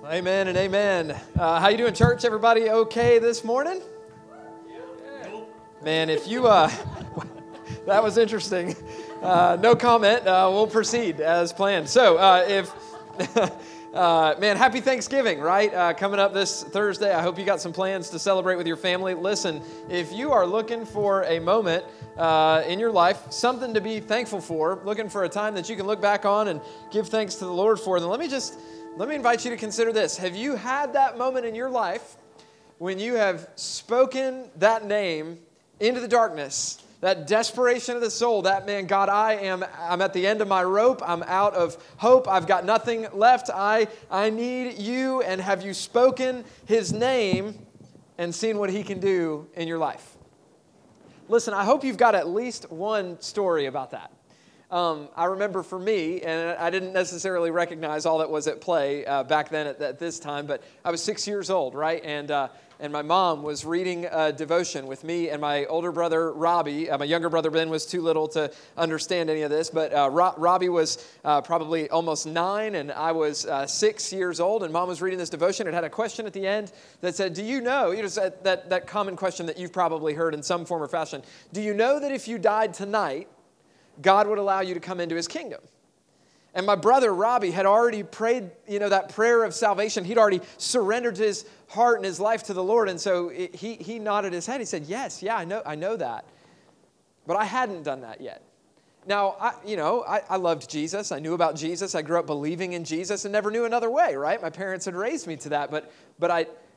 Amen and amen. How you doing, church? Everybody okay this morning? Man, if you, that was interesting. No comment. We'll proceed as planned. So, man, happy Thanksgiving, right? Coming up this Thursday. I hope you got some plans to celebrate with your family. Listen, if you are looking for a moment in your life, something to be thankful for, looking for a time that you can look back on and give thanks to the Lord for, then let me invite you to consider this. Have you had that moment in your life when you have spoken that name into the darkness, that desperation of the soul, that man, God, I'm at the end of my rope. I'm out of hope. I've got nothing left. I need you. And have you spoken his name and seen what he can do in your life? Listen, I hope you've got at least one story about that. I remember for me, and I didn't necessarily recognize all that was at play back then at this time, but I was 6 years old, right? And my mom was reading a devotion with me and my older brother, Robbie. My younger brother, Ben, was too little to understand any of this, but Robbie was probably almost 9, and I was 6 years old, and Mom was reading this devotion. It had a question at the end that said, do you know that common question that you've probably heard in some form or fashion, do you know that if you died tonight, God would allow you to come into his kingdom? And my brother, Robbie, had already prayed, that prayer of salvation. He'd already surrendered his heart and his life to the Lord. And so he nodded his head. He said, yes, I know that. But I hadn't done that yet. Now, I loved Jesus. I knew about Jesus. I grew up believing in Jesus and never knew another way, right? My parents had raised me to that. But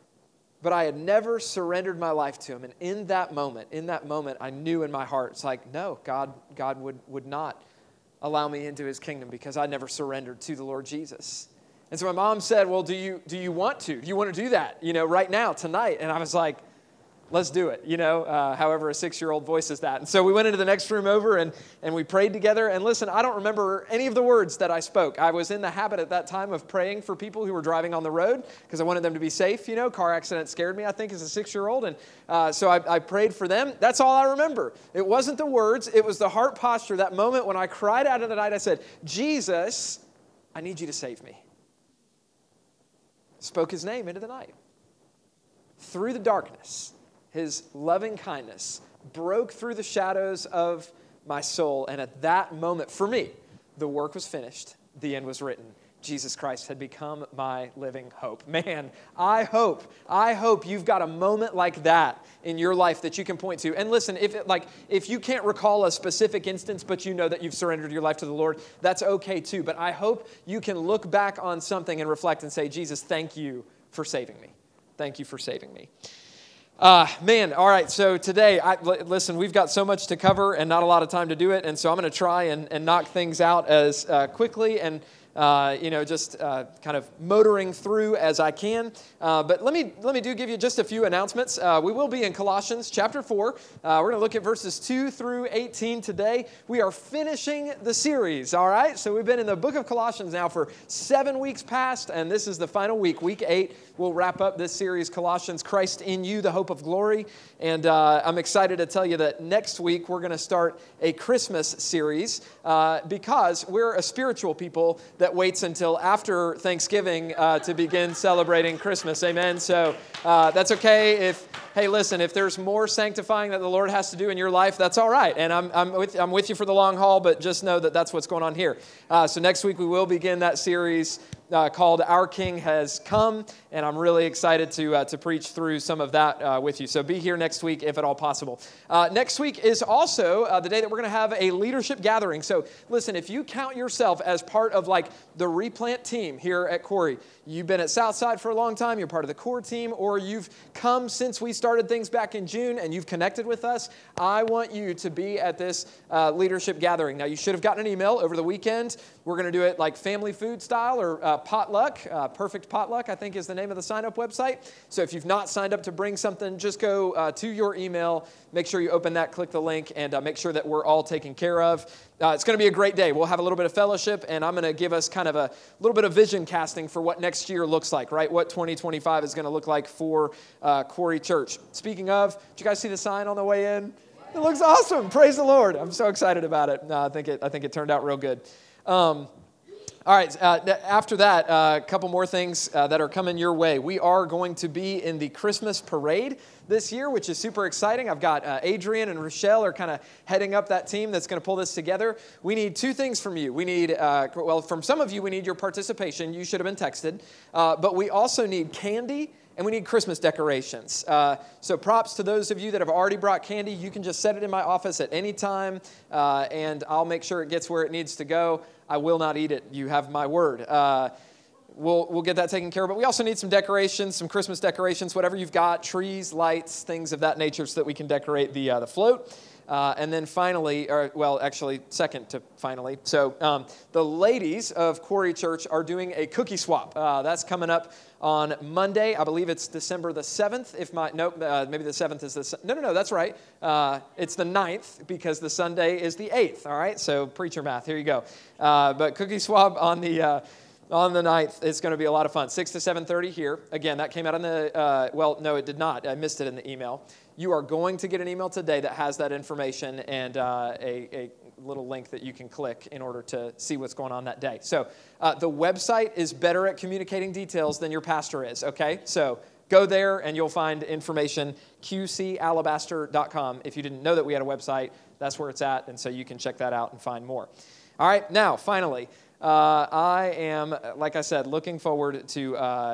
I had never surrendered my life to him. And in that moment, I knew in my heart, it's like, no, God would not allow me into his kingdom because I never surrendered to the Lord Jesus. And so my mom said, well, do you want to? Do you want to do that, right now, tonight? And I was like, let's do it, however a 6-year-old voices that. And so we went into the next room over and we prayed together. And listen, I don't remember any of the words that I spoke. I was in the habit at that time of praying for people who were driving on the road because I wanted them to be safe. Car accident scared me, I think, as a 6-year-old. And so I prayed for them. That's all I remember. It wasn't the words. It was the heart posture. That moment when I cried out in the night, I said, Jesus, I need you to save me. Spoke his name into the night. Through the darkness, his loving kindness broke through the shadows of my soul. And at that moment, for me, the work was finished. The end was written. Jesus Christ had become my living hope. Man, I hope you've got a moment like that in your life that you can point to. And listen, if you can't recall a specific instance, but you know that you've surrendered your life to the Lord, that's okay too. But I hope you can look back on something and reflect and say, Jesus, thank you for saving me. Thank you for saving me. Man, all right, so today, listen, we've got so much to cover and not a lot of time to do it, and so I'm going to try and knock things out as quickly and just kind of motoring through as I can. But let me give you just a few announcements. We will be in Colossians chapter 4. We're going to look at verses 2 through 18 today. We are finishing the series, all right? So we've been in the book of Colossians now for 7 weeks past, and this is the final week. Week 8, we'll wrap up this series, Colossians, Christ in you, the hope of glory. And I'm excited to tell you that next week we're going to start a Christmas series because we're a spiritual people that waits until after Thanksgiving to begin celebrating Christmas. Amen. So that's okay. Hey, listen, if there's more sanctifying that the Lord has to do in your life, that's all right. And I'm with you for the long haul, but just know that that's what's going on here. So next week we will begin that series called Our King Has Come, and I'm really excited to preach through some of that with you. So be here next week if at all possible. Next week is also the day that we're going to have a leadership gathering. So listen, if you count yourself as part of the replant team here at Corey, you've been at Southside for a long time, you're part of the core team, or you've come since we started things back in June and you've connected with us, I want you to be at this leadership gathering. Now, you should have gotten an email over the weekend. We're going to do it like family food style or potluck. Perfect Potluck, I think, is the name of the sign-up website. So if you've not signed up to bring something, just go to your email, make sure you open that, click the link, and make sure that we're all taken care of. It's going to be a great day. We'll have a little bit of fellowship, and I'm going to give us kind of a little bit of vision casting for what next year looks like, right? What 2025 is going to look like for Corey Church. Speaking of, did you guys see the sign on the way in? It looks awesome. Praise the Lord. I'm so excited about it. I think it turned out real good. All right, after that, a couple more things that are coming your way. We are going to be in the Christmas parade this year, which is super exciting. I've got Adrian and Rochelle are kind of heading up that team that's going to pull this together. We need two things from you. We need, from some of you, we need your participation. You should have been texted. But we also need candy, and we need Christmas decorations. So props to those of you that have already brought candy. You can just set it in my office at any time, and I'll make sure it gets where it needs to go. I will not eat it. You have my word. We'll get that taken care of. But we also need some decorations, some Christmas decorations, whatever you've got, trees, lights, things of that nature so that we can decorate the float. And then finally, second to finally. So the ladies of Quarry Church are doing a cookie swap. That's coming up on Monday. I believe it's December the 7th. Maybe the 7th is the... No, that's right. It's the 9th because the Sunday is the 8th, all right? So preacher math, here you go. But cookie swap on the 9th, it's going to be a lot of fun. 6 to 7:30 here. Again, that came out on the... no, it did not. I missed it in the email. You are going to get an email today that has that information and a little link that you can click in order to see what's going on that day. So the website is better at communicating details than your pastor is, okay? So go there and you'll find information, qcalabaster.com. If you didn't know that we had a website, that's where it's at, and so you can check that out and find more. All right, now, finally, I am, like I said, looking forward to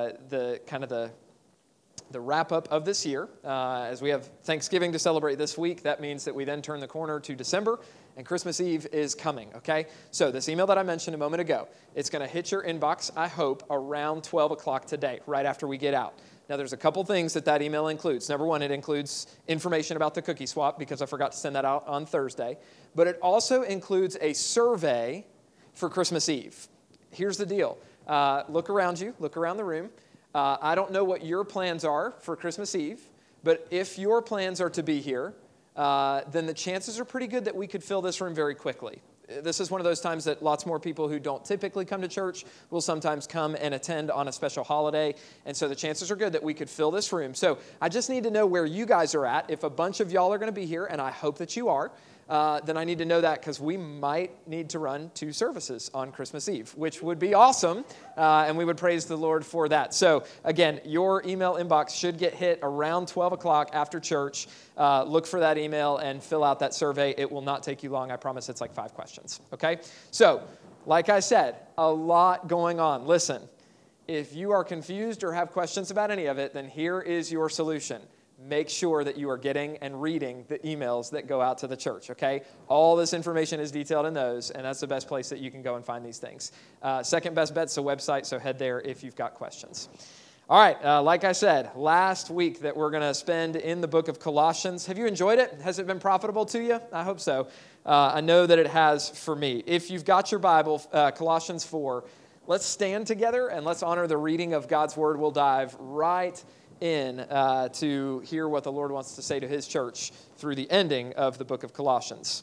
the wrap-up of this year. As we have Thanksgiving to celebrate this week, that means that we then turn the corner to December, and Christmas Eve is coming, okay? So this email that I mentioned a moment ago, it's going to hit your inbox, I hope, around 12 o'clock today, right after we get out. Now, there's a couple things that email includes. Number one, it includes information about the cookie swap, because I forgot to send that out on Thursday. But it also includes a survey for Christmas Eve. Here's the deal. Look around you. Look around the room. I don't know what your plans are for Christmas Eve, but if your plans are to be here, then the chances are pretty good that we could fill this room very quickly. This is one of those times that lots more people who don't typically come to church will sometimes come and attend on a special holiday, and so the chances are good that we could fill this room. So I just need to know where you guys are at. If a bunch of y'all are going to be here, and I hope that you are, then I need to know that because we might need to run 2 services on Christmas Eve, which would be awesome, and we would praise the Lord for that. So, again, your email inbox should get hit around 12 o'clock after church. Look for that email and fill out that survey. It will not take you long. I promise it's like 5 questions, okay? So, like I said, a lot going on. Listen, if you are confused or have questions about any of it, then here is your solution. Make sure that you are getting and reading the emails that go out to the church, okay? All this information is detailed in those, and that's the best place that you can go and find these things. Second best bet's the website, so head there if you've got questions. All right, like I said, last week that we're going to spend in the book of Colossians. Have you enjoyed it? Has it been profitable to you? I hope so. I know that it has for me. If you've got your Bible, Colossians 4, let's stand together and let's honor the reading of God's Word. We'll dive right in to hear what the Lord wants to say to His church through the ending of the book of Colossians.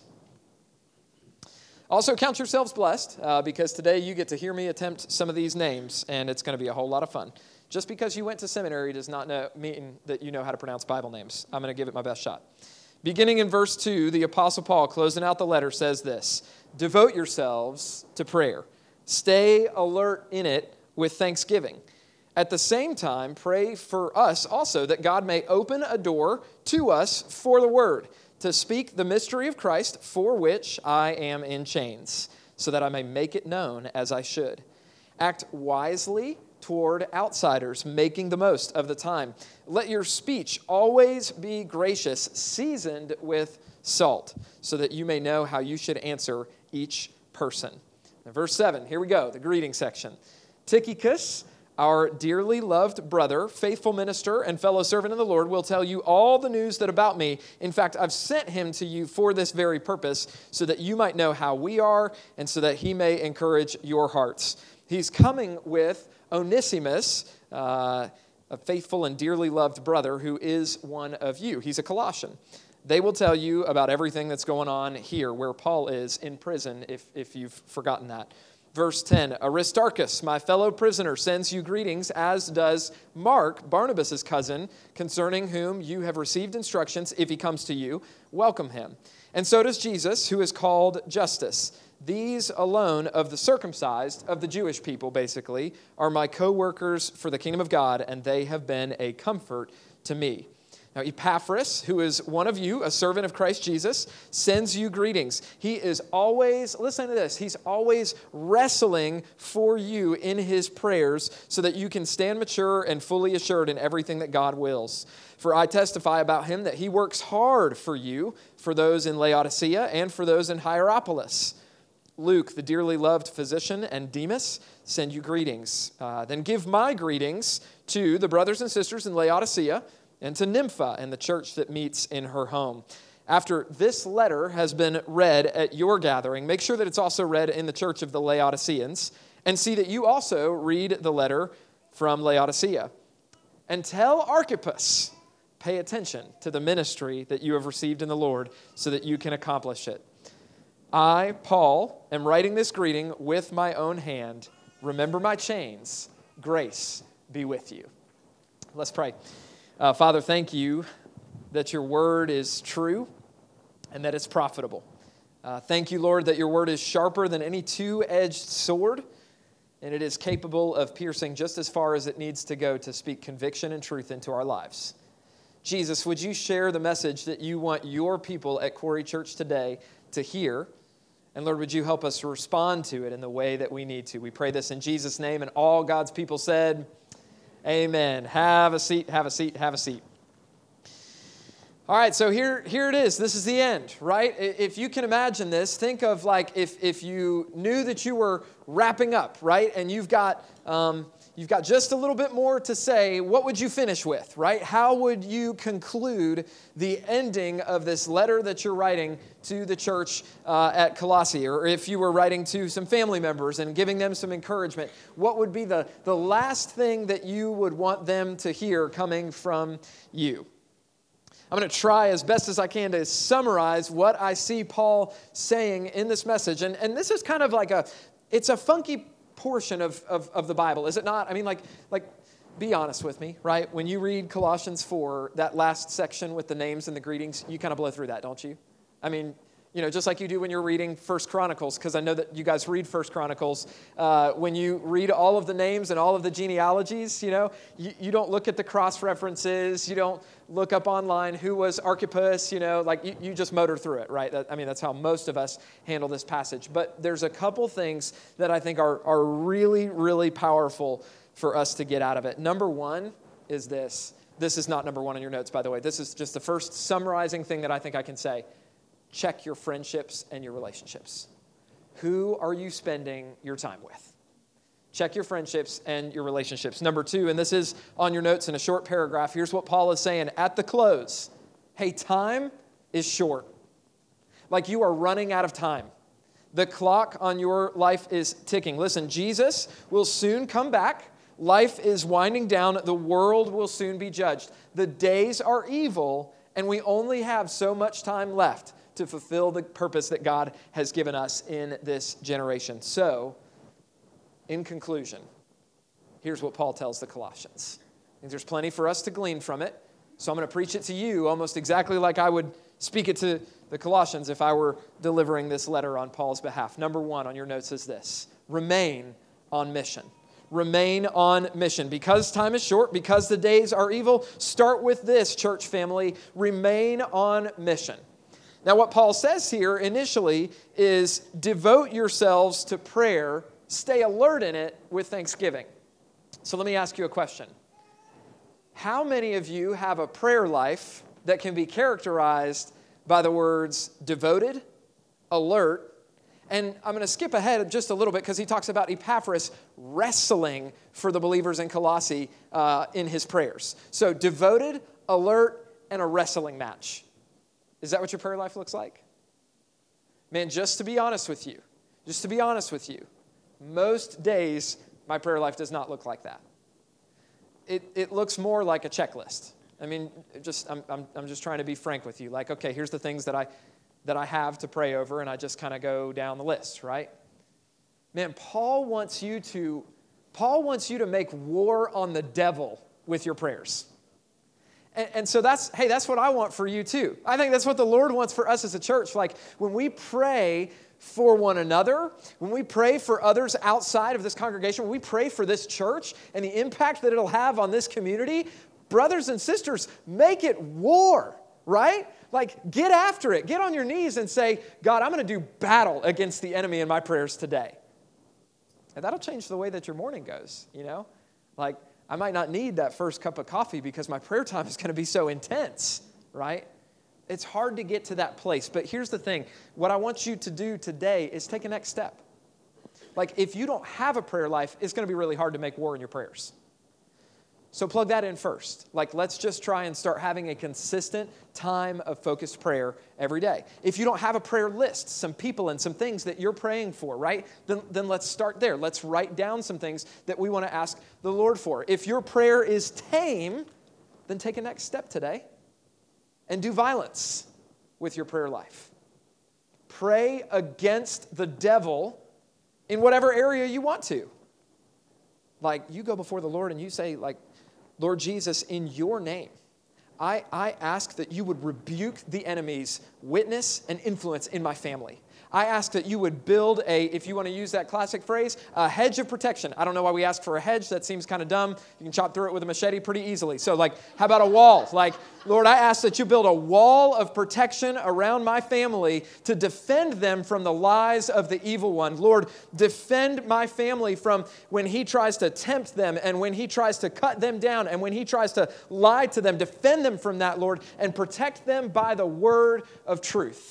Also, count yourselves blessed because today you get to hear me attempt some of these names, and it's going to be a whole lot of fun. Just because you went to seminary does not mean that you know how to pronounce Bible names. I'm going to give it my best shot. Beginning in verse 2, the Apostle Paul, closing out the letter, says this: "Devote yourselves to prayer. Stay alert in it with thanksgiving. At the same time, pray for us also that God may open a door to us for the word, to speak the mystery of Christ, for which I am in chains, so that I may make it known as I should. Act wisely toward outsiders, making the most of the time. Let your speech always be gracious, seasoned with salt, so that you may know how you should answer each person." Now, verse 7, here we go, the greeting section. "Tychicus, our dearly loved brother, faithful minister, and fellow servant in the Lord, will tell you all the news that about me. In fact, I've sent him to you for this very purpose, so that you might know how we are, and so that he may encourage your hearts. He's coming with Onesimus, a faithful and dearly loved brother who is one of you." He's a Colossian. "They will tell you about everything that's going on here, where Paul is in prison, if you've forgotten that. Verse 10, "Aristarchus, my fellow prisoner, sends you greetings, as does Mark, Barnabas' cousin, concerning whom you have received instructions. If he comes to you, welcome him. And so does Jesus, who is called Justus. These alone of the circumcised, of the Jewish people, basically, are my co-workers for the kingdom of God, and they have been a comfort to me. Now, Epaphras, who is one of you, a servant of Christ Jesus, sends you greetings. He is always, listen to this, he's always wrestling for you in his prayers so that you can stand mature and fully assured in everything that God wills. For I testify about him that he works hard for you, for those in Laodicea and for those in Hierapolis. Luke, the dearly loved physician, and Demas send you greetings. Then give my greetings to the brothers and sisters in Laodicea, and to Nympha and the church that meets in her home. After this letter has been read at your gathering, make sure that it's also read in the church of the Laodiceans, and see that you also read the letter from Laodicea. And tell Archippus, pay attention to the ministry that you have received in the Lord so that you can accomplish it. I, Paul, am writing this greeting with my own hand. Remember my chains. Grace be with you. Let's pray. Father, thank you that your word is true and that it's profitable. Thank you, Lord, that your word is sharper than any two-edged sword, and it is capable of piercing just as far as it needs to go to speak conviction and truth into our lives. Jesus, would you share the message that you want your people at Quarry Church today to hear? And Lord, would you help us respond to it in the way that we need to? We pray this in Jesus' name, and all God's people said, amen. Have a seat, have a seat, have a seat. All right, so here it is. This is the end, right? If you can imagine this, think of like if you knew that you were wrapping up, right? And you've got just a little bit more to say, what would you finish with, right? How would you conclude the ending of this letter that you're writing to the church at Colossae? Or if you were writing to some family members and giving them some encouragement, what would be the last thing that you would want them to hear coming from you? I'm going to try as best as I can to summarize what I see Paul saying in this message. And this is kind of like it's a funky portion of the Bible, is it not? I mean, like, be honest with me, right? When you read Colossians 4, that last section with the names and the greetings, you kind of blow through that, don't you? I mean, you know, just like you do when you're reading 1 Chronicles, because I know that you guys read 1 Chronicles. When you read all of the names and all of the genealogies, you know, you don't look at the cross-references. You don't look up online who was Archippus, you know, like you just motor through it, right? That's how most of us handle this passage. But there's a couple things that I think are really, really powerful for us to get out of it. Number one is this. This is not number one on your notes, by the way. This is just the first summarizing thing that I think I can say. Check your friendships and your relationships. Who are you spending your time with? Check your friendships and your relationships. Number two, and this is on your notes in a short paragraph, here's what Paul is saying at the close. Hey, time is short. Like you are running out of time. The clock on your life is ticking. Listen, Jesus will soon come back. Life is winding down. The world will soon be judged. The days are evil, and we only have so much time left to fulfill the purpose that God has given us in this generation. So, in conclusion, here's what Paul tells the Colossians. I think there's plenty for us to glean from it, so I'm going to preach it to you almost exactly like I would speak it to the Colossians if I were delivering this letter on Paul's behalf. Number one on your notes is this: remain on mission. Remain on mission. Because time is short, because the days are evil, start with this, church family. Remain on mission. Now, what Paul says here initially is devote yourselves to prayer, stay alert in it with thanksgiving. So let me ask you a question. How many of you have a prayer life that can be characterized by the words devoted, alert, and I'm going to skip ahead just a little bit because he talks about Epaphras wrestling for the believers in Colossae in his prayers. So devoted, alert, and a wrestling match. Is that what your prayer life looks like? Man, just to be honest with you, most days my prayer life does not look like that. It looks more like a checklist. I mean, I'm just trying to be frank with you. Like, okay, here's the things that I have to pray over, and I just kind of go down the list, right? Man, Paul wants you to make war on the devil with your prayers. And so that's what I want for you too. I think that's what the Lord wants for us as a church. Like when we pray for one another, when we pray for others outside of this congregation, when we pray for this church and the impact that it'll have on this community, brothers and sisters, make it war, right? Like, get after it. Get on your knees and say, God, I'm going to do battle against the enemy in my prayers today. And that'll change the way that your morning goes, you know? Like, I might not need that first cup of coffee because my prayer time is going to be so intense, right? It's hard to get to that place. But here's the thing. What I want you to do today is take a next step. Like, if you don't have a prayer life, it's going to be really hard to make war in your prayers. So plug that in first. Like, let's just try and start having a consistent time of focused prayer every day. If you don't have a prayer list, some people and some things that you're praying for, right? Then let's start there. Let's write down some things that we want to ask the Lord for. If your prayer is tame, then take a next step today and do violence with your prayer life. Pray against the devil in whatever area you want to. Like, you go before the Lord and you say, like, Lord Jesus, in your name, I ask that you would rebuke the enemy's witness and influence in my family. I ask that you would build if you want to use that classic phrase, a hedge of protection. I don't know why we ask for a hedge. That seems kind of dumb. You can chop through it with a machete pretty easily. So, like, how about a wall? Like, Lord, I ask that you build a wall of protection around my family to defend them from the lies of the evil one. Lord, defend my family from when he tries to tempt them and when he tries to cut them down and when he tries to lie to them. Defend them from that, Lord, and protect them by the word of truth.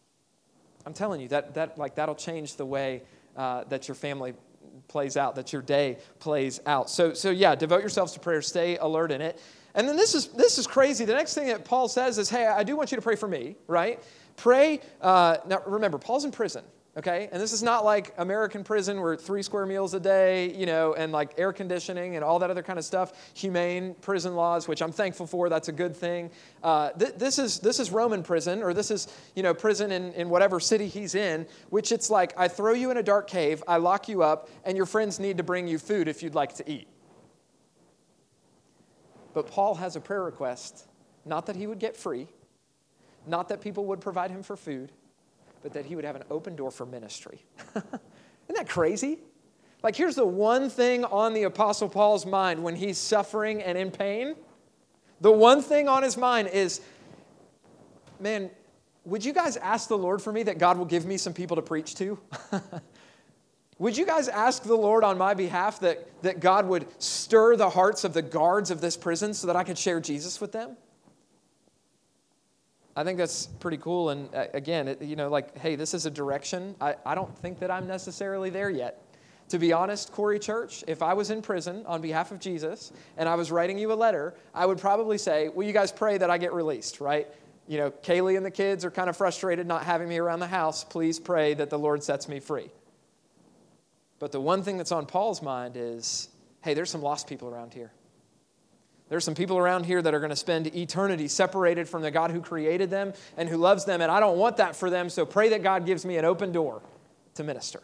I'm telling you, that'll change the way that your family plays out, that your day plays out. So yeah, devote yourselves to prayer. Stay alert in it. And then this is crazy. The next thing that Paul says is, hey, I do want you to pray for me, right? Pray. Now, remember, Paul's in prison, okay? And this is not like American prison where 3 square meals a day, you know, and like air conditioning and all that other kind of stuff. Humane prison laws, which I'm thankful for. That's a good thing. This is Roman prison, or this is, you know, prison in whatever city he's in, which it's like, I throw you in a dark cave, I lock you up, and your friends need to bring you food if you'd like to eat. But Paul has a prayer request, not that he would get free, not that people would provide him for food, but that he would have an open door for ministry. Isn't that crazy? Like, here's the one thing on the Apostle Paul's mind when he's suffering and in pain. The one thing on his mind is, man, would you guys ask the Lord for me that God will give me some people to preach to? Would you guys ask the Lord on my behalf that God would stir the hearts of the guards of this prison so that I could share Jesus with them? I think that's pretty cool. And again, you know, like, hey, this is a direction. I don't think that I'm necessarily there yet. To be honest, Corey Church, if I was in prison on behalf of Jesus and I was writing you a letter, I would probably say, will you guys pray that I get released, right? You know, Kaylee and the kids are kind of frustrated not having me around the house. Please pray that the Lord sets me free. But the one thing that's on Paul's mind is, hey, there's some lost people around here. There's some people around here that are going to spend eternity separated from the God who created them and who loves them, and I don't want that for them, so pray that God gives me an open door to minister.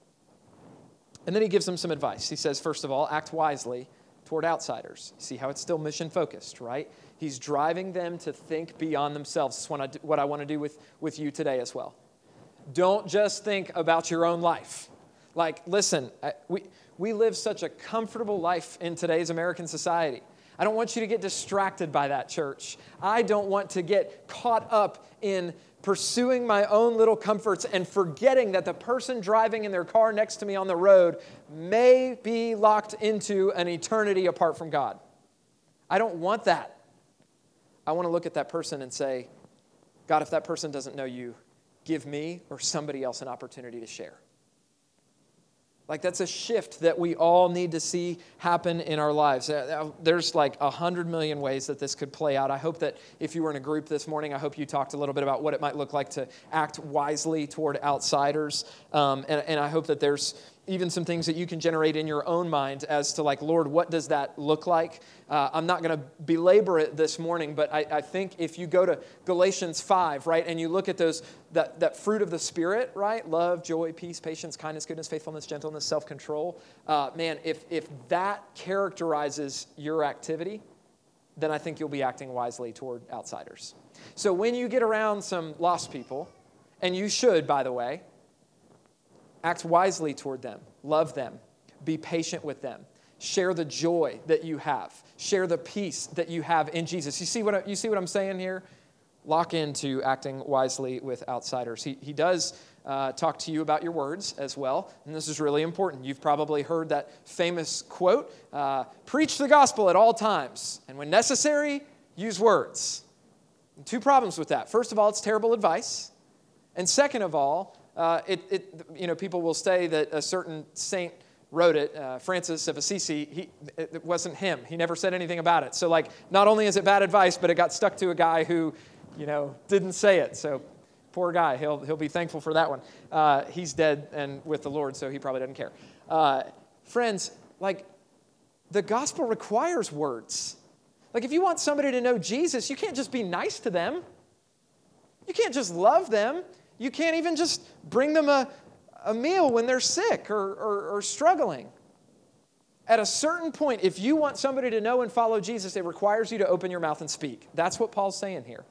And then he gives them some advice. He says, first of all, act wisely toward outsiders. See how it's still mission-focused, right? He's driving them to think beyond themselves. That's what I want to do with you today as well. Don't just think about your own life. Like, listen, we live such a comfortable life in today's American society. I don't want you to get distracted by that, church. I don't want to get caught up in pursuing my own little comforts and forgetting that the person driving in their car next to me on the road may be locked into an eternity apart from God. I don't want that. I want to look at that person and say, God, if that person doesn't know you, give me or somebody else an opportunity to share. Like, that's a shift that we all need to see happen in our lives. There's like 100 million ways that this could play out. I hope that if you were in a group this morning, I hope you talked a little bit about what it might look like to act wisely toward outsiders. And I hope that there's even some things that you can generate in your own mind as to, like, Lord, what does that look like? I'm not going to belabor it this morning, but I think if you go to Galatians 5, right, and you look at that fruit of the Spirit, right, love, joy, peace, patience, kindness, goodness, faithfulness, gentleness, self-control, man, if that characterizes your activity, then I think you'll be acting wisely toward outsiders. So when you get around some lost people, and you should, by the way, Act wisely toward them. Love them. Be patient with them. Share the joy that you have. Share the peace that you have in Jesus. You see what I'm saying here? Lock into acting wisely with outsiders. He does talk to you about your words as well, and this is really important. You've probably heard that famous quote, preach the gospel at all times, and when necessary, use words. And two problems with that. First of all, it's terrible advice, and second of all, people will say that a certain saint wrote it, Francis of Assisi. It wasn't him. He never said anything about it. So, not only is it bad advice, but it got stuck to a guy who, didn't say it. So, poor guy. He'll be thankful for that one. He's dead and with the Lord, so he probably doesn't care. Friends, the gospel requires words. If you want somebody to know Jesus, you can't just be nice to them. You can't just love them. You can't even just bring them a meal when they're sick or struggling. At a certain point, if you want somebody to know and follow Jesus, it requires you to open your mouth and speak. That's what Paul's saying here.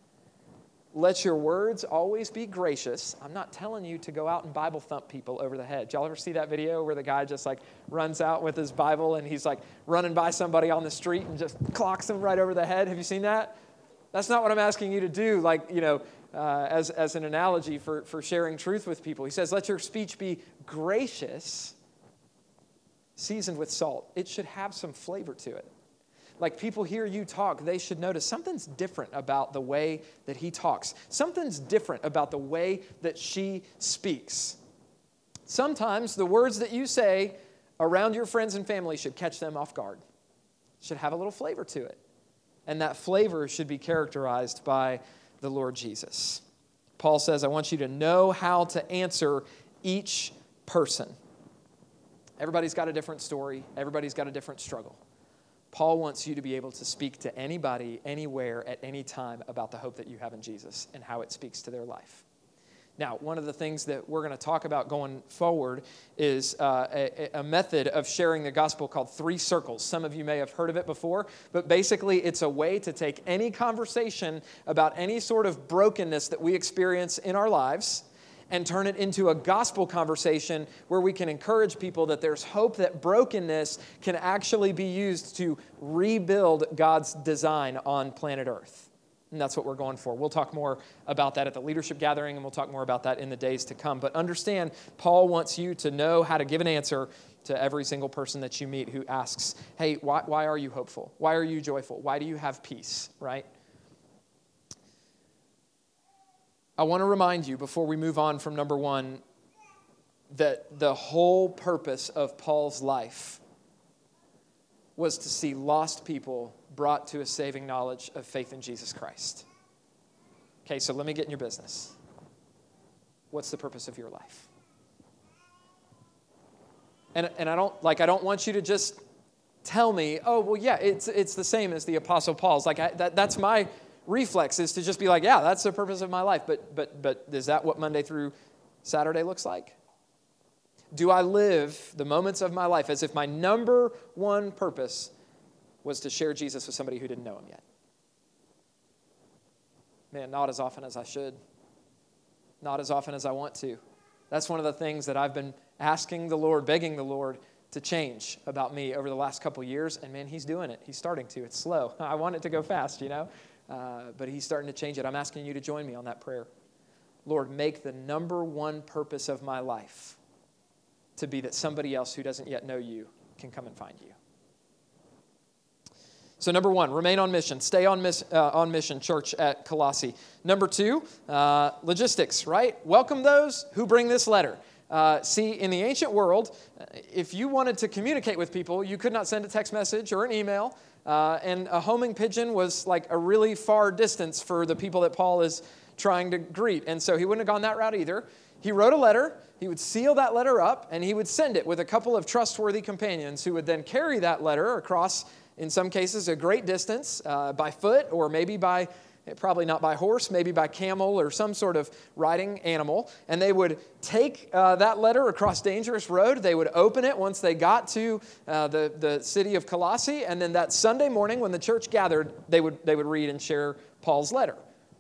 Let your words always be gracious. I'm not telling you to go out and Bible thump people over the head. Did y'all ever see that video where the guy just runs out with his Bible and he's running by somebody on the street and just clocks them right over the head? Have you seen that? That's not what I'm asking you to do, as an analogy for sharing truth with people. He says, let your speech be gracious, seasoned with salt. It should have some flavor to it. People hear you talk, they should notice something's different about the way that he talks. Something's different about the way that she speaks. Sometimes the words that you say around your friends and family should catch them off guard. Should have a little flavor to it. And that flavor should be characterized by the Lord Jesus. Paul says, I want you to know how to answer each person. Everybody's got a different story. Everybody's got a different struggle. Paul wants you to be able to speak to anybody, anywhere, at any time about the hope that you have in Jesus and how it speaks to their life. Now, one of the things that we're going to talk about going forward is a method of sharing the gospel called 3 circles. Some of you may have heard of it before, but basically it's a way to take any conversation about any sort of brokenness that we experience in our lives and turn it into a gospel conversation where we can encourage people that there's hope that brokenness can actually be used to rebuild God's design on planet Earth. And that's what we're going for. We'll talk more about that at the leadership gathering, and we'll talk more about that in the days to come. But understand, Paul wants you to know how to give an answer to every single person that you meet who asks, hey, why are you hopeful? Why are you joyful? Why do you have peace, right? I want to remind you, before we move on from number 1, that the whole purpose of Paul's life was to see lost people brought to a saving knowledge of faith in Jesus Christ. Okay, so let me get in your business. What's the purpose of your life? And I don't want you to just tell me, oh, well, yeah, it's the same as the Apostle Paul's. That's my reflex, is to just be yeah, that's the purpose of my life. But is that what Monday through Saturday looks like? Do I live the moments of my life as if my number 1 purpose was to share Jesus with somebody who didn't know him yet? Man, not as often as I should. Not as often as I want to. That's one of the things that I've been asking the Lord, begging the Lord to change about me over the last couple years. And man, he's doing it. He's starting to. It's slow. I want it to go fast, but he's starting to change it. I'm asking you to join me on that prayer. Lord, make the number 1 purpose of my life to be that somebody else who doesn't yet know you can come and find you. So number 1, remain on mission. Stay on mission, church at Colossae. Number 2, logistics, right? Welcome those who bring this letter. See, in the ancient world, if you wanted to communicate with people, you could not send a text message or an email, and a homing pigeon was a really far distance for the people that Paul is trying to greet. And so he wouldn't have gone that route either. He wrote a letter, he would seal that letter up, and he would send it with a couple of trustworthy companions who would then carry that letter across, in some cases, a great distance by foot, or maybe probably not by horse, maybe by camel or some sort of riding animal. And they would take that letter across dangerous road. They would open it once they got to the city of Colossae. And then that Sunday morning when the church gathered, they would read and share Paul's letter.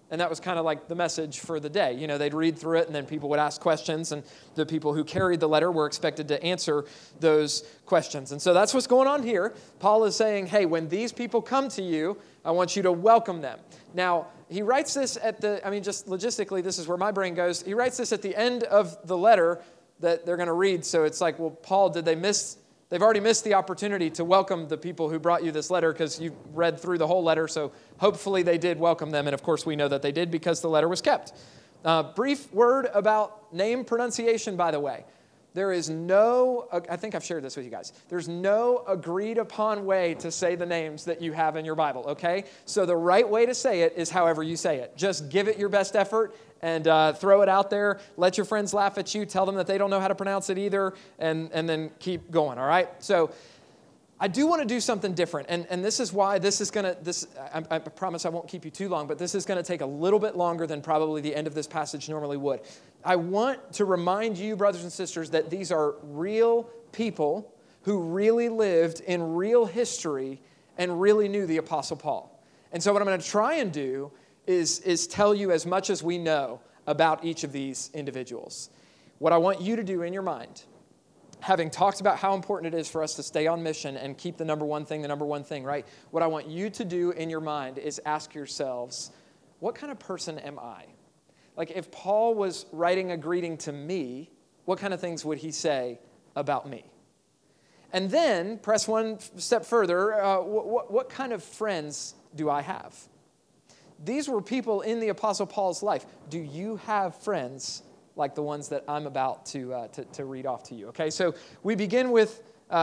And that was kind of like the message for the day. You know, they'd read through it, and then people would ask questions, and the people who carried the letter were expected to answer those questions. And so that's what's going on here. Paul is saying, hey, when these people come to you, I want you to welcome them. Now, he writes this just logistically, this is where my brain goes. He writes this at the end of the letter that they're going to read. So it's like, well, Paul, they've already missed the opportunity to welcome the people who brought you this letter because you read through the whole letter, so hopefully they did welcome them, and of course we know that they did because the letter was kept. Brief word about name pronunciation, by the way. There is no, I think I've shared this with you guys, there's no agreed upon way to say the names that you have in your Bible, okay? So the right way to say it is however you say it. Just give it your best effort and throw it out there. Let your friends laugh at you. Tell them that they don't know how to pronounce it either, and then keep going, all right? So I do want to do something different, and this is why this is going to, I promise I won't keep you too long, but this is going to take a little bit longer than probably the end of this passage normally would. I want to remind you, brothers and sisters, that these are real people who really lived in real history and really knew the Apostle Paul. And so what I'm going to try and do is tell you as much as we know about each of these individuals. What I want you to do in your mind, having talked about how important it is for us to stay on mission and keep the number one thing, right? What I want you to do in your mind is ask yourselves, what kind of person am I? Like if Paul was writing a greeting to me, what kind of things would he say about me? And then press one step further, what kind of friends do I have? These were people in the Apostle Paul's life. Do you have friends like the ones that I'm about to read off to you? Okay, so we begin with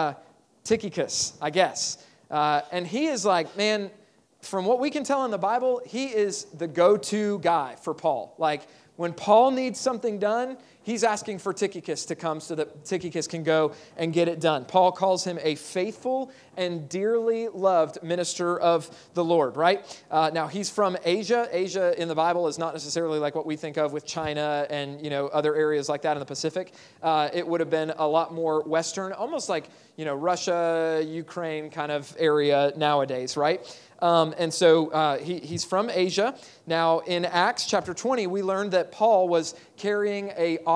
Tychicus, I guess. And he is like, man, from what we can tell in the Bible, he is the go-to guy for Paul. Like, when Paul needs something done, he's asking for Tychicus to come so that Tychicus can go and get it done. Paul calls him a faithful and dearly loved minister of the Lord, right? Now, he's from Asia. Asia in the Bible is not necessarily like what we think of with China and, other areas like that in the Pacific. It would have been a lot more Western, almost like, Russia, Ukraine kind of area nowadays, right? And so he's from Asia. Now, in Acts chapter 20, we learned that Paul was carrying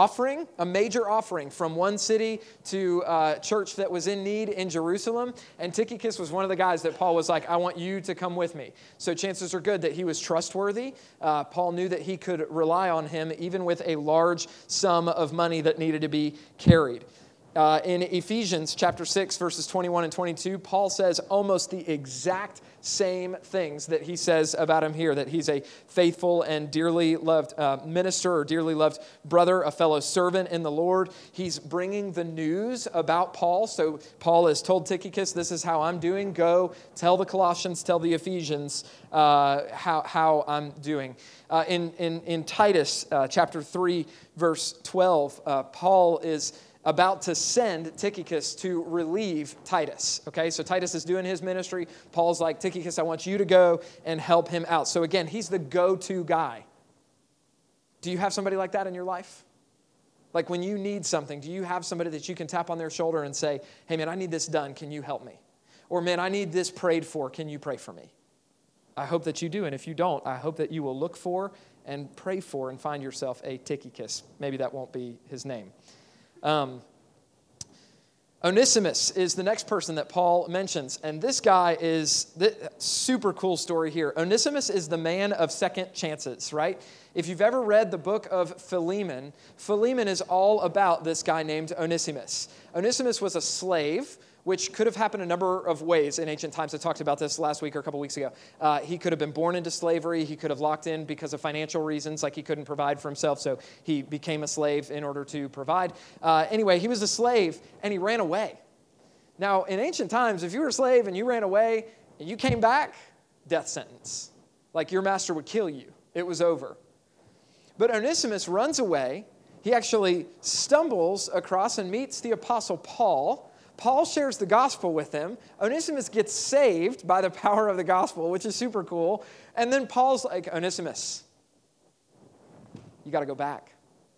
a major offering from one city to a church that was in need in Jerusalem. And Tychicus was one of the guys that Paul was like, I want you to come with me. So chances are good that he was trustworthy. Paul knew that he could rely on him even with a large sum of money that needed to be carried. In Ephesians chapter 6, verses 21 and 22, Paul says almost the exact same things that he says about him here, that he's a faithful and dearly loved minister or dearly loved brother, a fellow servant in the Lord. He's bringing the news about Paul. So Paul has told Tychicus, this is how I'm doing. Go tell the Colossians, tell the Ephesians how I'm doing. In Titus chapter 3, verse 12, Paul is about to send Tychicus to relieve Titus. Okay, so Titus is doing his ministry. Paul's like, Tychicus, I want you to go and help him out. So again, he's the go-to guy. Do you have somebody like that in your life? Like when you need something, do you have somebody that you can tap on their shoulder and say, hey man, I need this done. Can you help me? Or man, I need this prayed for. Can you pray for me? I hope that you do. And if you don't, I hope that you will look for and pray for and find yourself a Tychicus. Maybe that won't be his name. Onesimus is the next person that Paul mentions, and this guy is super cool story here. Onesimus is the man of second chances, right? If you've ever read the book of Philemon, Philemon is all about this guy named Onesimus. Onesimus was a slave, which could have happened a number of ways in ancient times. I talked about this last week or a couple weeks ago. He could have been born into slavery. He could have locked in because of financial reasons, like he couldn't provide for himself, so he became a slave in order to provide. Anyway, he was a slave, and he ran away. Now, in ancient times, if you were a slave and you ran away and you came back, death sentence. Like your master would kill you. It was over. But Onesimus runs away. He actually stumbles across and meets the Apostle Paul. Paul shares the gospel with him. Onesimus gets saved by the power of the gospel, which is super cool. And then Paul's like, Onesimus, you got to go back.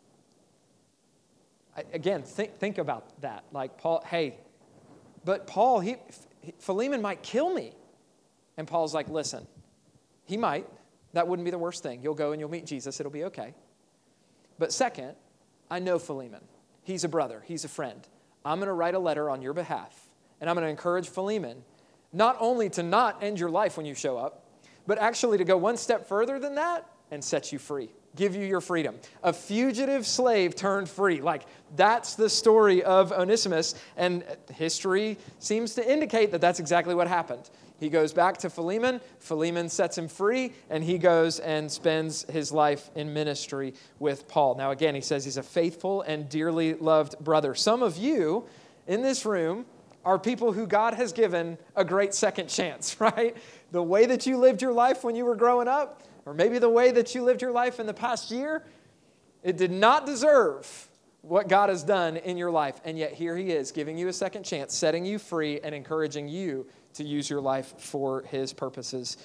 Again, think about that. Like Paul, hey, but Paul, Philemon might kill me. And Paul's like, listen, he might. That wouldn't be the worst thing. You'll go and you'll meet Jesus. It'll be okay. But second, I know Philemon. He's a brother. He's a friend. I'm going to write a letter on your behalf, and I'm going to encourage Philemon not only to not end your life when you show up, but actually to go one step further than that and set you free, give you your freedom. A fugitive slave turned free. Like, that's the story of Onesimus, and history seems to indicate that that's exactly what happened. He goes back to Philemon. Philemon sets him free, and he goes and spends his life in ministry with Paul. Now, again, he says he's a faithful and dearly loved brother. Some of you in this room are people who God has given a great second chance, right? The way that you lived your life when you were growing up, or maybe the way that you lived your life in the past year, it did not deserve what God has done in your life. And yet here he is giving you a second chance, setting you free, and encouraging you to use your life for his purposes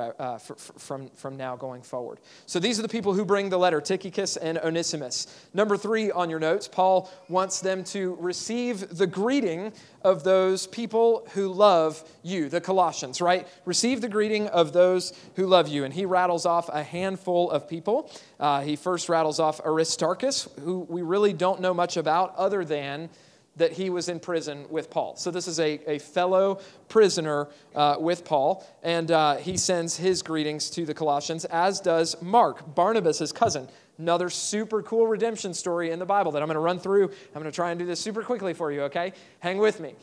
from now going forward. So these are the people who bring the letter, Tychicus and Onesimus. Number 3 on your notes, Paul wants them to receive the greeting of those people who love you, the Colossians, right? Receive the greeting of those who love you. And he rattles off a handful of people. He first rattles off Aristarchus, who we really don't know much about other than that he was in prison with Paul. So this is a fellow prisoner with Paul, and he sends his greetings to the Colossians, as does Mark, Barnabas' cousin. Another super cool redemption story in the Bible that I'm going to run through. I'm going to try and do this super quickly for you, okay? Hang with me.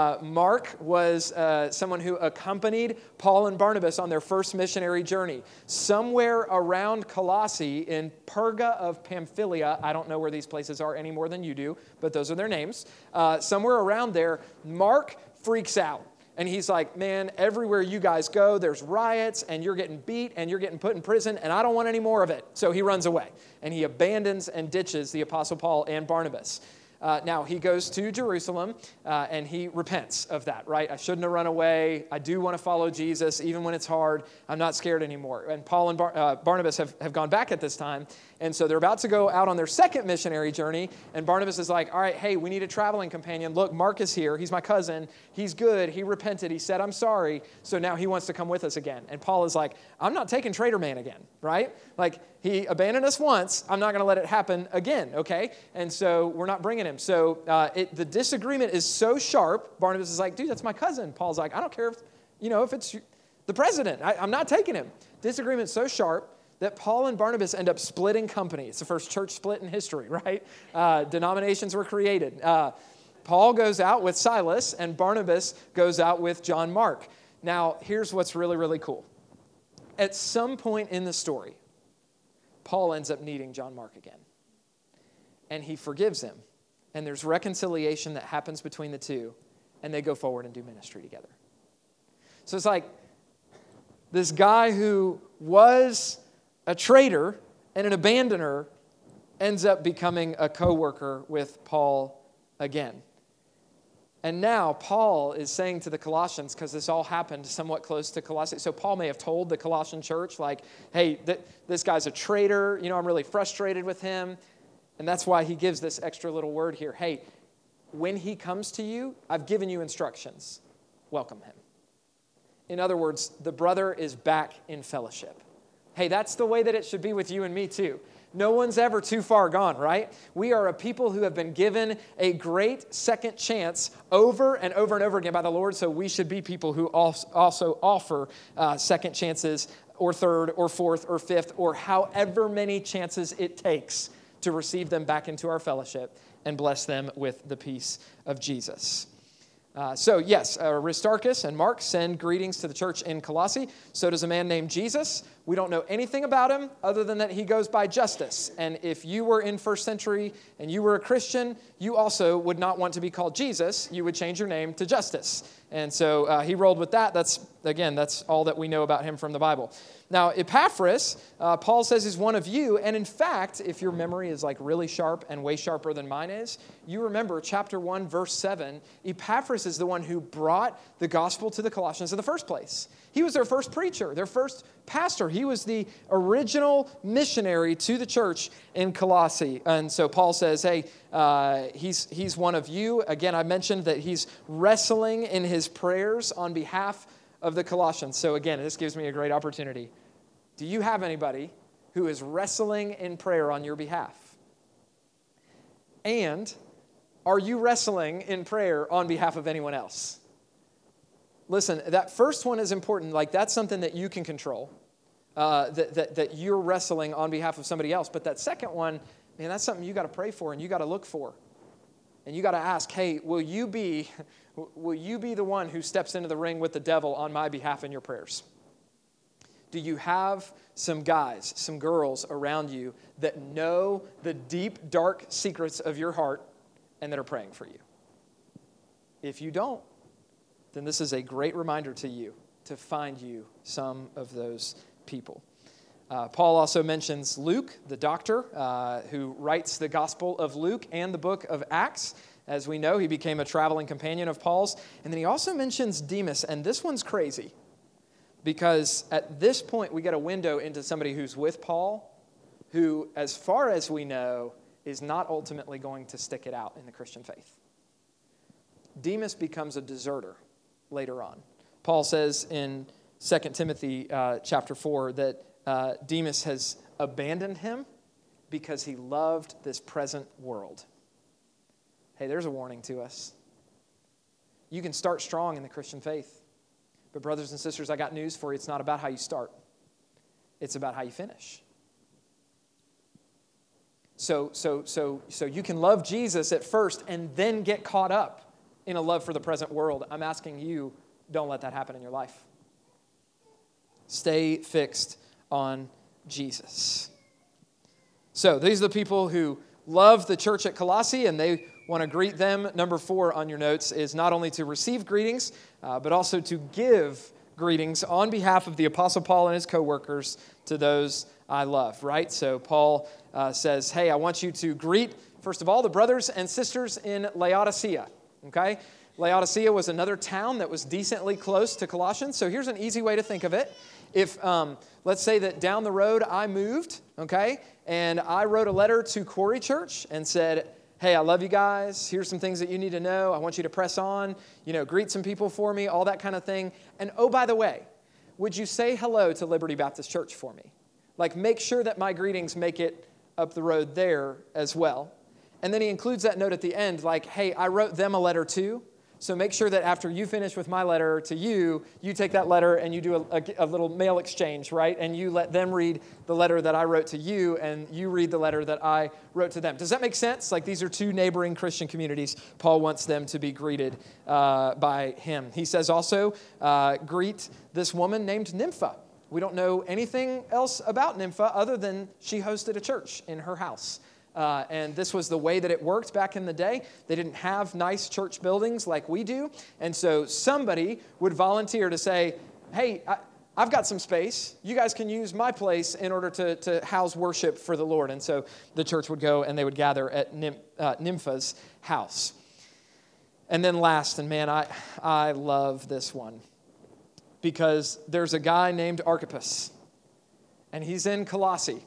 Mark was someone who accompanied Paul and Barnabas on their first missionary journey. Somewhere around Colossae in Perga of Pamphylia, I don't know where these places are any more than you do, but those are their names. Somewhere around there, Mark freaks out. And he's like, man, everywhere you guys go, there's riots, and you're getting beat, and you're getting put in prison, and I don't want any more of it. So he runs away, and he abandons and ditches the Apostle Paul and Barnabas. Now, he goes to Jerusalem, and he repents of that, right? I shouldn't have run away. I do want to follow Jesus, even when it's hard. I'm not scared anymore. And Paul and Barnabas have gone back at this time, and so they're about to go out on their second missionary journey, and Barnabas is like, all right, hey, we need a traveling companion. Look, Mark is here. He's my cousin. He's good. He repented. He said, I'm sorry. So now he wants to come with us again. And Paul is like, I'm not taking traitor man again, right? Like, he abandoned us once. I'm not going to let it happen again, okay? And so we're not bringing him. So the disagreement is so sharp. Barnabas is like, dude, that's my cousin. Paul's like, I don't care if it's the president. I'm not taking him. Disagreement so sharp that Paul and Barnabas end up splitting company. It's the first church split in history, right? Denominations were created. Paul goes out with Silas, and Barnabas goes out with John Mark. Now, here's what's really, really cool. At some point in the story, Paul ends up needing John Mark again. And he forgives him. And there's reconciliation that happens between the two, and they go forward and do ministry together. So it's like this guy who was a traitor and an abandoner ends up becoming a co-worker with Paul again. And now Paul is saying to the Colossians, because this all happened somewhat close to Colossae, so Paul may have told the Colossian church, like, hey, this guy's a traitor, I'm really frustrated with him. And that's why he gives this extra little word here. Hey, when he comes to you, I've given you instructions. Welcome him. In other words, the brother is back in fellowship. Hey, that's the way that it should be with you and me too. No one's ever too far gone, right? We are a people who have been given a great second chance over and over and over again by the Lord, so we should be people who also offer second chances or third or fourth or fifth or however many chances it takes to receive them back into our fellowship and bless them with the peace of Jesus. So yes, Aristarchus and Mark send greetings to the church in Colossae. So does a man named Jesus. We don't know anything about him other than that he goes by Justus. And if you were in first century and you were a Christian, you also would not want to be called Jesus. You would change your name to Justus. And so he rolled with that. That's all that we know about him from the Bible. Now, Epaphras, Paul says is one of you. And in fact, if your memory is like really sharp and way sharper than mine is, you remember chapter 1, verse 7, Epaphras is the one who brought the gospel to the Colossians in the first place. He was their first preacher, their first pastor. He was the original missionary to the church in Colossae. And so Paul says, hey, he's one of you. Again, I mentioned that he's wrestling in his prayers on behalf of the Colossians. So again, this gives me a great opportunity Do you have anybody who is wrestling in prayer on your behalf? And are you wrestling in prayer on behalf of anyone else? Listen, that first one is important. Like, that's something that you can control, that you're wrestling on behalf of somebody else. But that second one, man, that's something you got to pray for and you got to look for. And you got to ask, hey, will you be the one who steps into the ring with the devil on my behalf in your prayers? Do you have some guys, some girls around you that know the deep, dark secrets of your heart and that are praying for you? If you don't, then this is a great reminder to you to find you some of those people. Paul also mentions Luke, the doctor, who writes the Gospel of Luke and the book of Acts. As we know, he became a traveling companion of Paul's. And then he also mentions Demas, and this one's crazy because at this point we get a window into somebody who's with Paul, who, as far as we know, is not ultimately going to stick it out in the Christian faith. Demas becomes a deserter later on. Paul says in 2 Timothy chapter 4 that Demas has abandoned him because he loved this present world. Hey, there's a warning to us. You can start strong in the Christian faith. But brothers and sisters, I got news for you. It's not about how you start. It's about how you finish. So you can love Jesus at first and then get caught up in a love for the present world. I'm asking you, don't let that happen in your life. Stay fixed on Jesus. So these are the people who love the church at Colossae, and they want to greet them. Number 4 on your notes is not only to receive greetings, but also to give greetings on behalf of the Apostle Paul and his co-workers to those I love, right? So Paul says, hey, I want you to greet, first of all, the brothers and sisters in Laodicea, okay? Laodicea was another town that was decently close to Colossians. So here's an easy way to think of it. If, let's say that down the road I moved, okay, and I wrote a letter to Quarry Church and said, hey, I love you guys. Here's some things that you need to know. I want you to press on, greet some people for me, all that kind of thing. And oh, by the way, would you say hello to Liberty Baptist Church for me? Like, make sure that my greetings make it up the road there as well. And then he includes that note at the end, like, hey, I wrote them a letter too. So make sure that after you finish with my letter to you, you take that letter and you do a little mail exchange, right? And you let them read the letter that I wrote to you, and you read the letter that I wrote to them. Does that make sense? Like, these are two neighboring Christian communities. Paul wants them to be greeted by him. He says also, greet this woman named Nympha. We don't know anything else about Nympha other than she hosted a church in her house. And this was the way that it worked back in the day. They didn't have nice church buildings like we do. And so somebody would volunteer to say, hey, I've got some space. You guys can use my place in order to house worship for the Lord. And so the church would go and they would gather at Nympha's house. And then last, and man, I love this one, because there's a guy named Archippus, and he's in Colossae.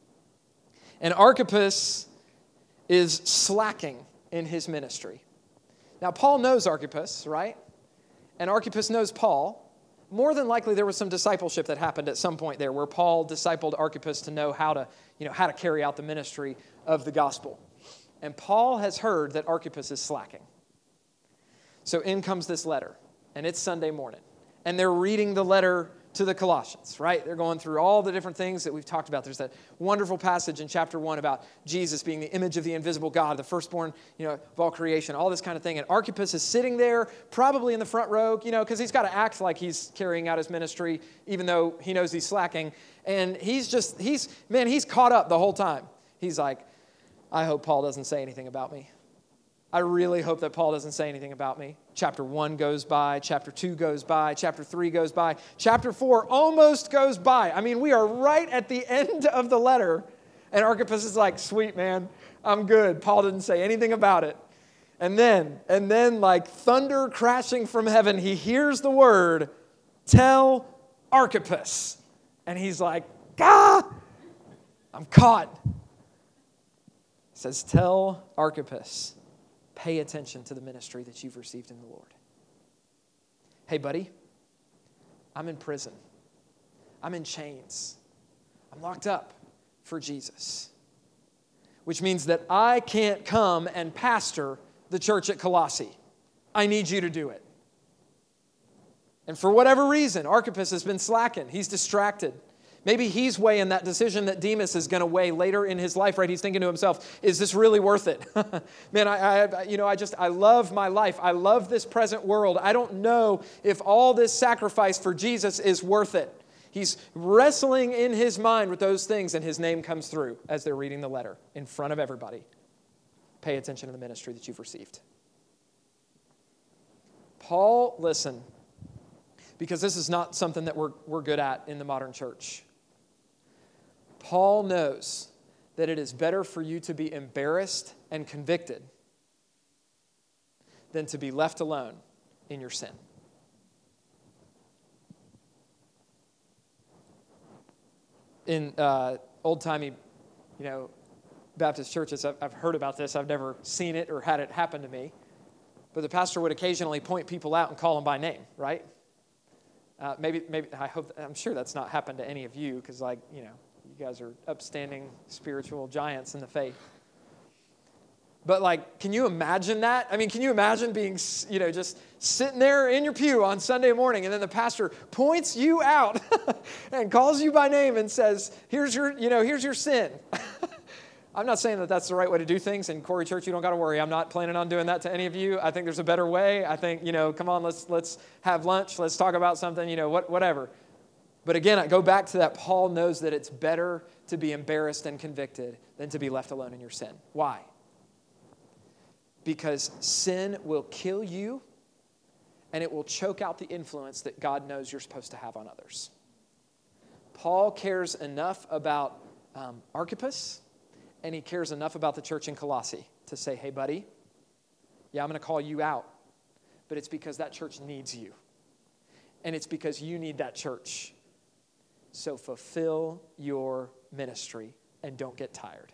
And Archippus is slacking in his ministry. Now, Paul knows Archippus, right? And Archippus knows Paul. More than likely, there was some discipleship that happened at some point there where Paul discipled Archippus to know how to carry out the ministry of the gospel. And Paul has heard that Archippus is slacking. So in comes this letter, and it's Sunday morning. And they're reading the letter to the Colossians, right? They're going through all the different things that we've talked about. There's that wonderful passage in chapter 1 about Jesus being the image of the invisible God, the firstborn, of all creation, all this kind of thing. And Archippus is sitting there, probably in the front row, because he's got to act like he's carrying out his ministry, even though he knows he's slacking. And he's caught up the whole time. He's like, I hope Paul doesn't say anything about me. I really hope that Paul doesn't say anything about me. Chapter 1 goes by. Chapter 2 goes by. Chapter 3 goes by. Chapter 4 almost goes by. I mean, we are right at the end of the letter. And Archippus is like, sweet, man, I'm good. Paul didn't say anything about it. And then like thunder crashing from heaven, he hears the word, tell Archippus. And he's like, I'm caught. He says, tell Archippus. Pay attention to the ministry that you've received in the Lord. Hey, buddy, I'm in prison. I'm in chains. I'm locked up for Jesus. Which means that I can't come and pastor the church at Colossae. I need you to do it. And for whatever reason, Archippus has been slacking. He's distracted. Maybe he's weighing that decision that Demas is going to weigh later in his life, right? He's thinking to himself, is this really worth it? Man, I love my life. I love this present world. I don't know if all this sacrifice for Jesus is worth it. He's wrestling in his mind with those things, and his name comes through as they're reading the letter in front of everybody. Pay attention to the ministry that you've received. Paul, listen, because this is not something that we're good at in the modern church. Paul knows that it is better for you to be embarrassed and convicted than to be left alone in your sin. In old-timey, Baptist churches, I've heard about this. I've never seen it or had it happen to me. But the pastor would occasionally point people out and call them by name, right? Maybe I'm sure that's not happened to any of you because, you guys are upstanding spiritual giants in the faith. But, can you imagine that? I mean, can you imagine being, just sitting there in your pew on Sunday morning and then the pastor points you out and calls you by name and says, here's your sin. I'm not saying that that's the right way to do things. In Corey Church, you don't got to worry. I'm not planning on doing that to any of you. I think there's a better way. I think, come on, let's have lunch. Let's talk about something, whatever. But again, I go back to that. Paul knows that it's better to be embarrassed and convicted than to be left alone in your sin. Why? Because sin will kill you and it will choke out the influence that God knows you're supposed to have on others. Paul cares enough about Archippus, and he cares enough about the church in Colossae to say, hey, buddy, yeah, I'm going to call you out, but it's because that church needs you. And it's because you need that church. So fulfill your ministry and don't get tired.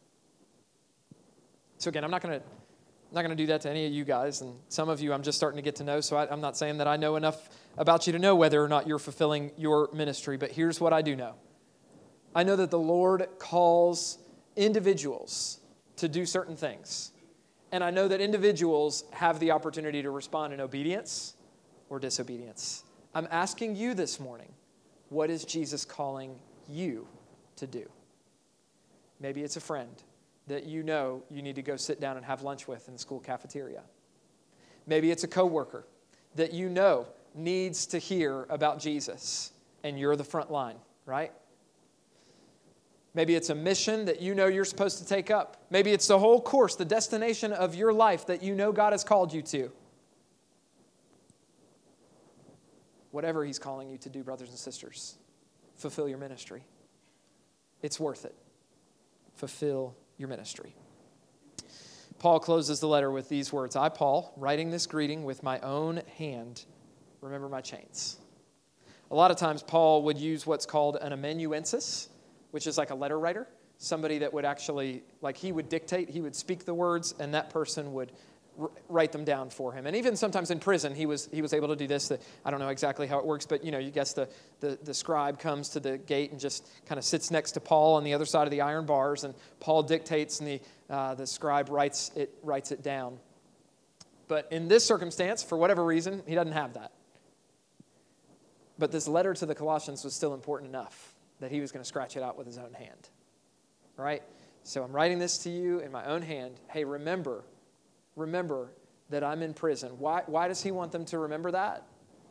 So again, I'm not going to do that to any of you guys, and some of you I'm just starting to get to know, so I'm not saying that I know enough about you to know whether or not you're fulfilling your ministry, but here's what I do know. I know that the Lord calls individuals to do certain things, and I know that individuals have the opportunity to respond in obedience or disobedience. I'm asking you this morning, what is Jesus calling you to do? Maybe it's a friend that you know you need to go sit down and have lunch with in the school cafeteria. Maybe it's a coworker that you know needs to hear about Jesus, and you're the front line, right? Maybe it's a mission that you know you're supposed to take up. Maybe it's the whole course, the destination of your life that you know God has called you to. Whatever he's calling you to do, brothers and sisters, fulfill your ministry. It's worth it. Fulfill your ministry. Paul closes the letter with these words, I, Paul, writing this greeting with my own hand, remember my chains. A lot of times Paul would use what's called an amanuensis, which is like a letter writer, somebody that would actually, he would dictate, he would speak the words, and that person would write them down for him. And even sometimes in prison, he was able to do this. I don't know exactly how it works, but you guess the scribe comes to the gate and just kind of sits next to Paul on the other side of the iron bars, and Paul dictates, and the scribe writes it down. But in this circumstance, for whatever reason, he doesn't have that. But this letter to the Colossians was still important enough that he was going to scratch it out with his own hand. All right? So I'm writing this to you in my own hand. Hey, remember that I'm in prison. Why does he want them to remember that?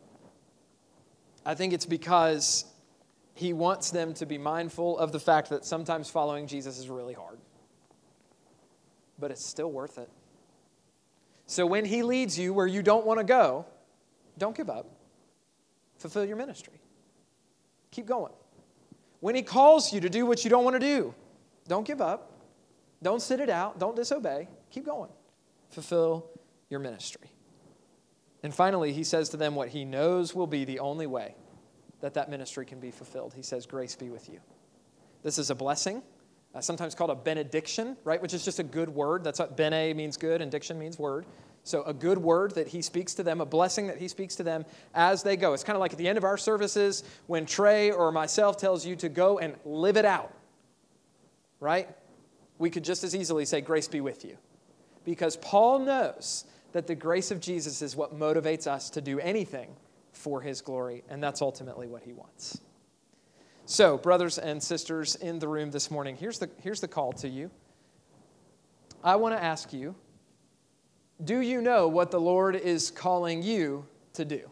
I think it's because he wants them to be mindful of the fact that sometimes following Jesus is really hard. But it's still worth it. So when he leads you where you don't want to go, don't give up. Fulfill your ministry. Keep going. When he calls you to do what you don't want to do, don't give up. Don't sit it out. Don't disobey. Keep going. Fulfill your ministry. And finally, he says to them what he knows will be the only way that ministry can be fulfilled. He says, grace be with you. This is a blessing, sometimes called a benediction, right? Which is just a good word. That's what bene means good and diction means word. So a good word that he speaks to them, a blessing that he speaks to them as they go. It's kind of like at the end of our services when Trey or myself tells you to go and live it out, right? We could just as easily say, grace be with you. Because Paul knows that the grace of Jesus is what motivates us to do anything for his glory, and that's ultimately what he wants. So, brothers and sisters in the room this morning, here's the call to you. I want to ask you, do you know what the Lord is calling you to do?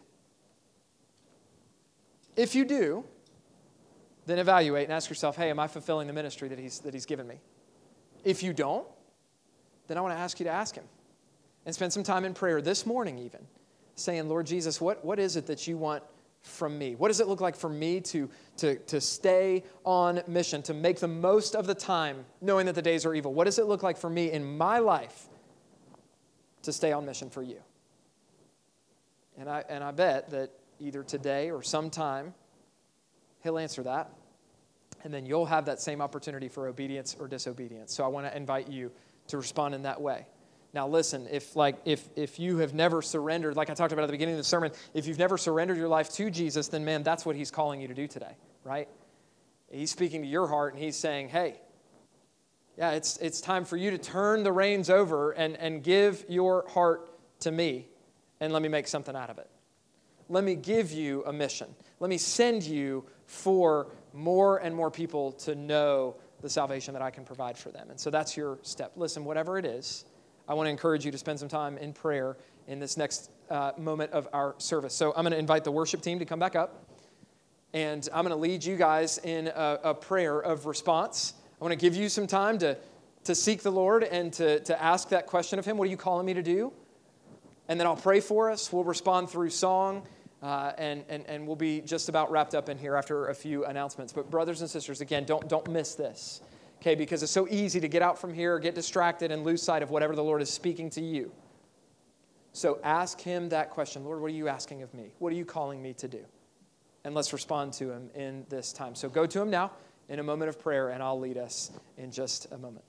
If you do, then evaluate and ask yourself, hey, am I fulfilling the ministry that he's given me? If you don't, then I want to ask you to ask him and spend some time in prayer this morning even, saying, Lord Jesus, what is it that you want from me? What does it look like for me to stay on mission, to make the most of the time, knowing that the days are evil? What does it look like for me in my life to stay on mission for you? And I bet that either today or sometime, he'll answer that. And then you'll have that same opportunity for obedience or disobedience. So I want to invite you to respond in that way. Now listen, if you have never surrendered, like I talked about at the beginning of the sermon, if you've never surrendered your life to Jesus, then man, that's what he's calling you to do today, right? He's speaking to your heart and he's saying, hey, yeah, it's time for you to turn the reins over and give your heart to me and let me make something out of it. Let me give you a mission. Let me send you for more and more people to know the salvation that I can provide for them. And so that's your step. Listen, whatever it is, I want to encourage you to spend some time in prayer in this next moment of our service. So I'm going to invite the worship team to come back up, and I'm going to lead you guys in a prayer of response. I want to give you some time to seek the Lord and to ask that question of him. What are you calling me to do? And then I'll pray for us. We'll respond through song, and we'll be just about wrapped up in here after a few announcements. But brothers and sisters, again, don't miss this, okay? Because it's so easy to get out from here, get distracted, and lose sight of whatever the Lord is speaking to you. So ask him that question. Lord, what are you asking of me? What are you calling me to do? And let's respond to him in this time. So go to him now in a moment of prayer, and I'll lead us in just a moment.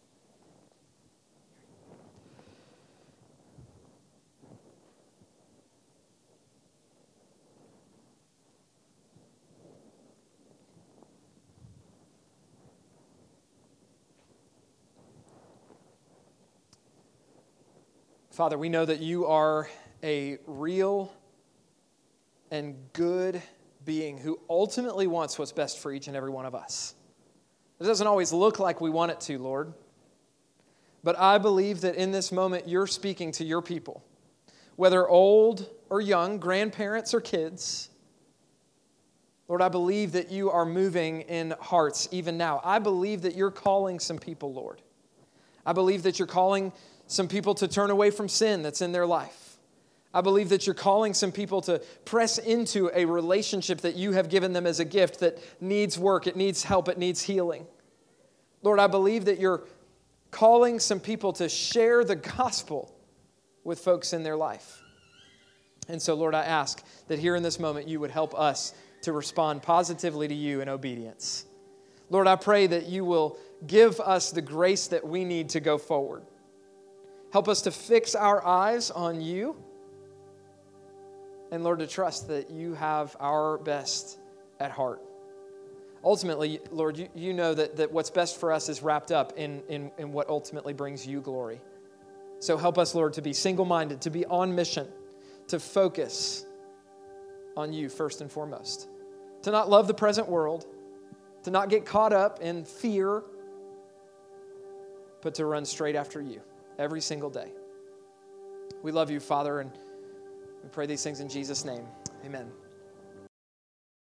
Father, we know that you are a real and good being who ultimately wants what's best for each and every one of us. It doesn't always look like we want it to, Lord. But I believe that in this moment you're speaking to your people, whether old or young, grandparents or kids. Lord, I believe that you are moving in hearts even now. I believe that you're calling some people, Lord. I believe that you're calling some people to turn away from sin that's in their life. I believe that you're calling some people to press into a relationship that you have given them as a gift that needs work, it needs help, it needs healing. Lord, I believe that you're calling some people to share the gospel with folks in their life. And so, Lord, I ask that here in this moment you would help us to respond positively to you in obedience. Lord, I pray that you will give us the grace that we need to go forward. Help us to fix our eyes on you. And Lord, to trust that you have our best at heart. Ultimately, Lord, you know that what's best for us is wrapped up in what ultimately brings you glory. So help us, Lord, to be single-minded, to be on mission, to focus on you first and foremost. To not love the present world, to not get caught up in fear, but to run straight after you every single day. We love you, Father, and we pray these things in Jesus' name. Amen.